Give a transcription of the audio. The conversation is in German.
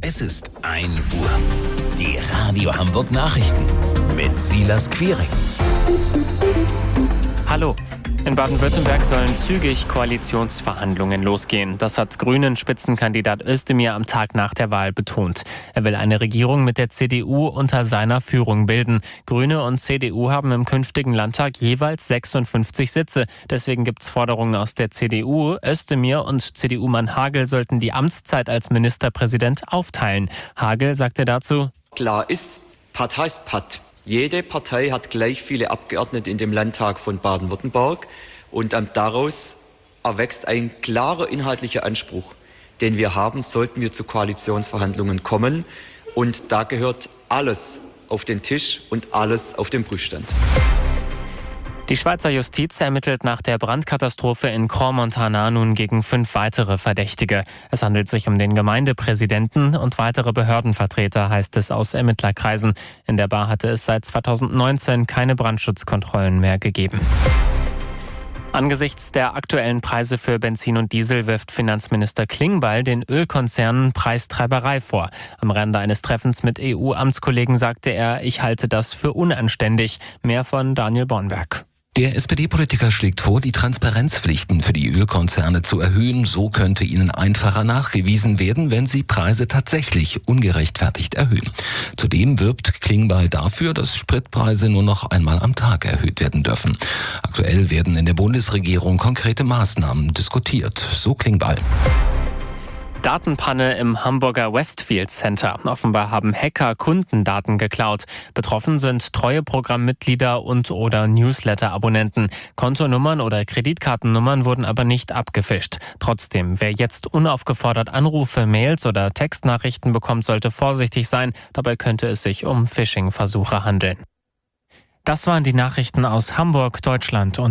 Es ist 1 Uhr. Die Radio Hamburg Nachrichten mit Silas Quiring. Hallo. In Baden-Württemberg sollen zügig Koalitionsverhandlungen losgehen. Das hat Grünen-Spitzenkandidat Özdemir am Tag nach der Wahl betont. Er will eine Regierung mit der CDU unter seiner Führung bilden. Grüne und CDU haben im künftigen Landtag jeweils 56 Sitze. Deswegen gibt es Forderungen aus der CDU. Özdemir und CDU-Mann Hagel sollten die Amtszeit als Ministerpräsident aufteilen. Hagel sagte dazu: Klar ist, Patt heißt Patt. Jede Partei hat gleich viele Abgeordnete in dem Landtag von Baden-Württemberg und daraus erwächst ein klarer inhaltlicher Anspruch, den wir haben, sollten wir zu Koalitionsverhandlungen kommen. Und da gehört alles auf den Tisch und alles auf den Prüfstand. Die Schweizer Justiz ermittelt nach der Brandkatastrophe in Crans-Montana nun gegen 5 weitere Verdächtige. Es handelt sich um den Gemeindepräsidenten und weitere Behördenvertreter, heißt es aus Ermittlerkreisen. In der Bar hatte es seit 2019 keine Brandschutzkontrollen mehr gegeben. Angesichts der aktuellen Preise für Benzin und Diesel wirft Finanzminister Klingbeil den Ölkonzernen Preistreiberei vor. Am Rande eines Treffens mit EU-Amtskollegen sagte er, ich halte das für unanständig. Mehr von Daniel Bornberg. Der SPD-Politiker schlägt vor, die Transparenzpflichten für die Ölkonzerne zu erhöhen. So könnte ihnen einfacher nachgewiesen werden, wenn sie Preise tatsächlich ungerechtfertigt erhöhen. Zudem wirbt Klingbeil dafür, dass Spritpreise nur noch einmal am Tag erhöht werden dürfen. Aktuell werden in der Bundesregierung konkrete Maßnahmen diskutiert, so Klingbeil. Datenpanne im Hamburger Westfield Center. Offenbar haben Hacker Kundendaten geklaut. Betroffen sind Treueprogrammmitglieder und/oder Newsletter-Abonnenten. Kontonummern oder Kreditkartennummern wurden aber nicht abgefischt. Trotzdem, wer jetzt unaufgefordert Anrufe, Mails oder Textnachrichten bekommt, sollte vorsichtig sein. Dabei könnte es sich um Phishing-Versuche handeln. Das waren die Nachrichten aus Hamburg, Deutschland und